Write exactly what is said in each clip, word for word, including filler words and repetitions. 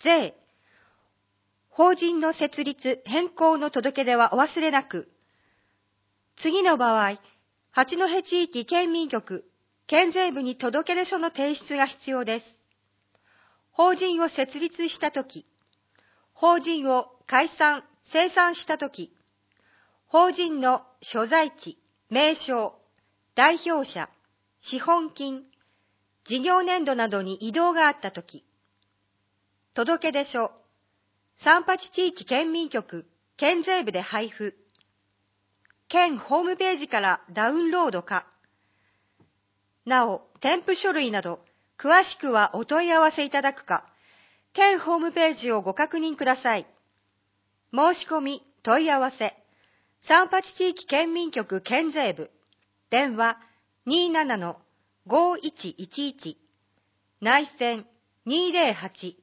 税、法人の設立・変更の届け出はお忘れなく。次の場合、八戸地域県民局、県税部に届出書の提出が必要です。法人を設立したとき、法人を解散・清算したとき、法人の所在地、名称、代表者、資本金、事業年度などに異動があったとき、届出書、三八地域県民局、県税部で配布、県ホームページからダウンロードか、なお、添付書類など、詳しくはお問い合わせいただくか、県ホームページをご確認ください。申し込み、問い合わせ、三八地域県民局県税部、電話 にーななのごーいちいちいち、内線にーぜろはち。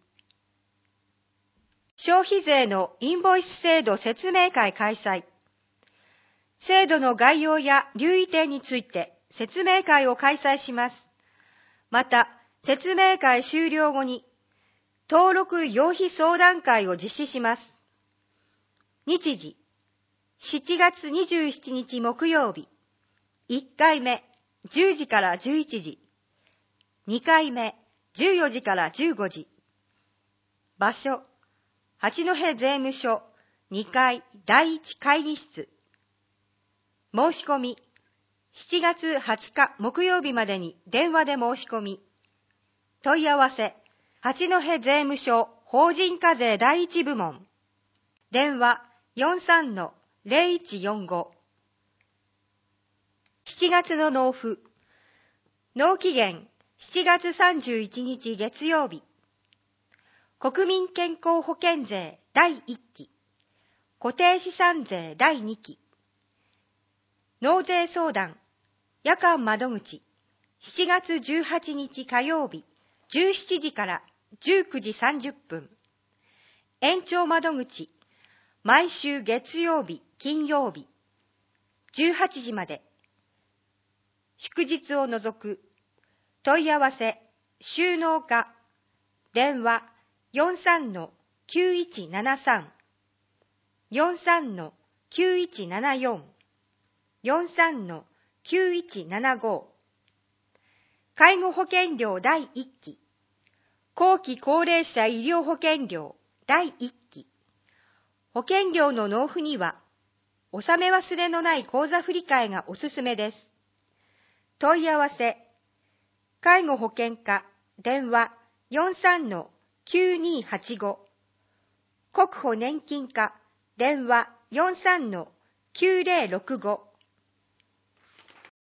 消費税のインボイス制度説明会開催。制度の概要や留意点について説明会を開催します。また、説明会終了後に、登録要費相談会を実施します。日時、しちがつにじゅうしちにち木曜日、いっかいめ、じゅうじからじゅういちじ、にかいめ、じゅうよじからじゅうごじ。場所、八戸税務署にかいだいいち会議室。申し込み、しちがつはつか木曜日までに電話で申し込み。問い合わせ、八戸税務署法人課税第一部門。電話 よんさんのぜろいちよんご。しちがつの納付。納期限しちがつさんじゅういちにち月曜日。国民健康保険税だいいっき。固定資産税だいにき。納税相談、夜間窓口、しちがつじゅうはちにち火曜日、じゅうしちじからじゅうくじさんじゅっぷん。延長窓口、毎週月曜日、金曜日、じゅうはちじまで。祝日を除く。問い合わせ、収納課、電話 よんさんのきゅういちななさん、よんさんのきゅういちななよん、よんさんのきゅういちななご。介護保険料だいいっき。後期高齢者医療保険料だいいっき。保険料の納付には、納め忘れのない口座振替がおすすめです。問い合わせ、介護保険課、電話 よんさんのきゅうにはちご。国保年金課、電話 よんさんのきゅうぜろろくご。